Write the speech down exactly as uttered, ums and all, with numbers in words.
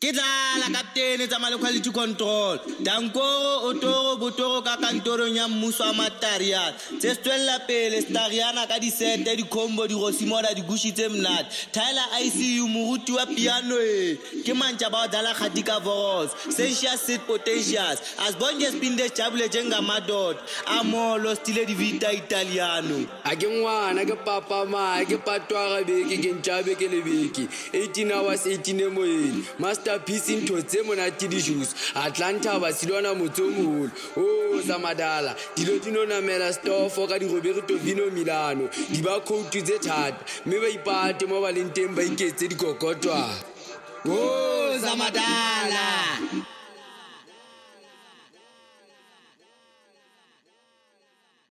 Ke tlala kaptene tsa male quality control. Dankoro otoro botoro ka kantoro nya mmuso a Matariana. Tse stwella pele Stariana ka di sete di combo di Rosimoda di gushitse mnat. Tyler I C U muruti wa piano e. Ke mantja ba dala khatika voros. Sensia sit potentials. As bonje spinde chabule jenga madod. Amolo stile di vita italiano. A ke ngwana ke papa ma ke patwa ga beke ke ntjabe ke lebeki. eighteen hours eighteen emoyeni. Masterpiece into tse monate di shoes. Atlanta ba silwana motsomoholo. Oh Zamadala dilo dino na mela store for ka di Roberto Vino Milano. Di ba coat tse thata. Me ba ipate mo ba lenteng ba iketse di kokotwa. Oh Zamadala